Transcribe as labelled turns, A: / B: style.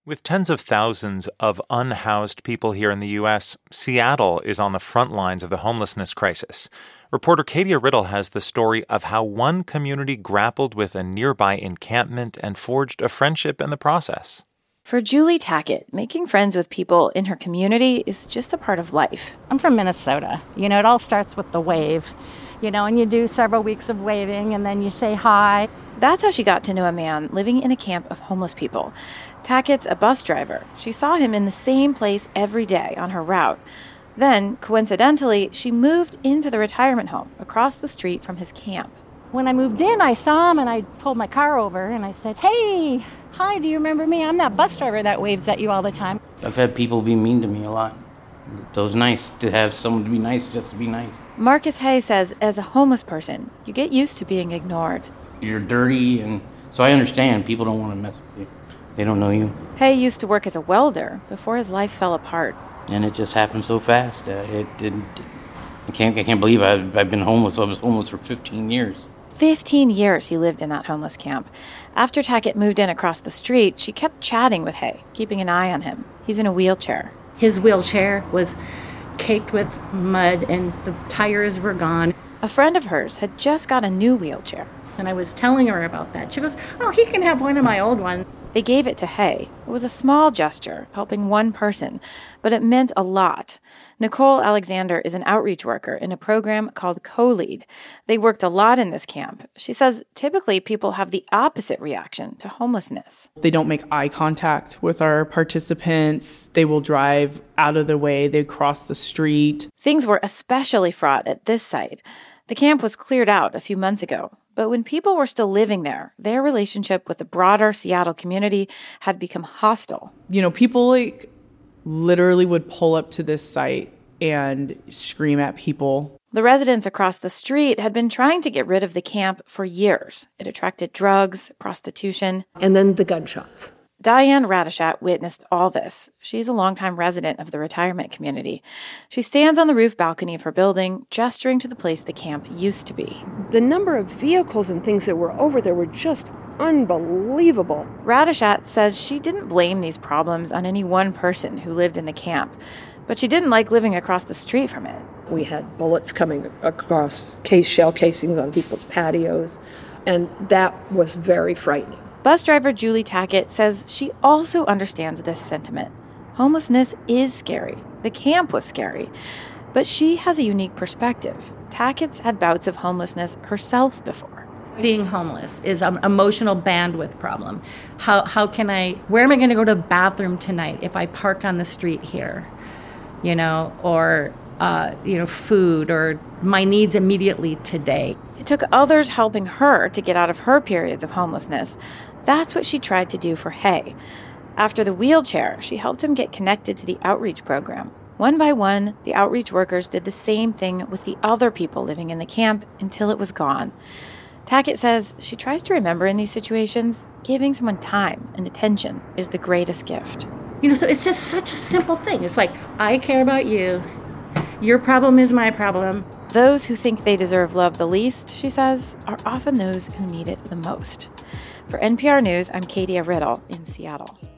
A: With tens of thousands of unhoused people here in the U.S., Seattle is on the front lines of the homelessness crisis. Reporter Katia Riddle has the story of how one community grappled with a nearby encampment and forged a friendship in the process.
B: For Julie Tackett, making friends with people in her community is just a part of life.
C: I'm from Minnesota. It all starts with the wave, and you do several weeks of waving and then you say hi.
B: That's how she got to know a man living in a camp of homeless people. Tackett's a bus driver. She saw him in the same place every day on her route. Then, coincidentally, she moved into the retirement home across the street from his camp.
C: When I moved in, I saw him and I pulled my car over and I said, "Hey, hi, do you remember me? I'm that bus driver that waves at you all the time."
D: I've had people be mean to me a lot. So it's nice to have someone to be nice just to be nice.
B: Marcus Hay says as a homeless person, you get used to being ignored.
D: You're dirty, and so I understand people don't want to mess with you. They don't know you.
B: Hay used to work as a welder before his life fell apart.
D: And it just happened so fast. I can't believe I've been homeless. I was homeless for 15 years.
B: 15 years he lived in that homeless camp. After Tackett moved in across the street, she kept chatting with Hay, keeping an eye on him. He's in a wheelchair.
C: His wheelchair was caked with mud and the tires were gone.
B: A friend of hers had just got a new wheelchair.
C: And I was telling her about that. She goes, "Oh, he can have one of my old ones."
B: They gave it to Hay. It was a small gesture, helping one person, but it meant a lot. Nicole Alexander is an outreach worker in a program called Co-Lead. They worked a lot in this camp. She says typically people have the opposite reaction to homelessness.
E: They don't make eye contact with our participants. They will drive out of their way. They cross the street.
B: Things were especially fraught at this site. The camp was cleared out a few months ago. But when people were still living there, their relationship with the broader Seattle community had become hostile.
E: People literally would pull up to this site and scream at people.
B: The residents across the street had been trying to get rid of the camp for years. It attracted drugs, prostitution.
F: And then the gunshots.
B: Diane Radishat witnessed all this. She's a longtime resident of the retirement community. She stands on the roof balcony of her building, gesturing to the place the camp used to be.
F: The number of vehicles and things that were over there were just unbelievable.
B: Radishat says she didn't blame these problems on any one person who lived in the camp, but she didn't like living across the street from it.
F: We had bullets coming across shell casings on people's patios, and that was very frightening.
B: Bus driver Julie Tackett says she also understands this sentiment. Homelessness is scary. The camp was scary. But she has a unique perspective. Tackett's had bouts of homelessness herself before.
C: Being homeless is an emotional bandwidth problem. Where am I going to go to the bathroom tonight if I park on the street here? Or food or my needs immediately today.
B: It took others helping her to get out of her periods of homelessness. That's what she tried to do for Hay. After the wheelchair, she helped him get connected to the outreach program. One by one, the outreach workers did the same thing with the other people living in the camp until it was gone. Tackett says she tries to remember in these situations, giving someone time and attention is the greatest gift.
C: So it's just such a simple thing. It's like, I care about you. Your problem is my problem.
B: Those who think they deserve love the least, she says, are often those who need it the most. For NPR News, I'm Katia Riddle in Seattle.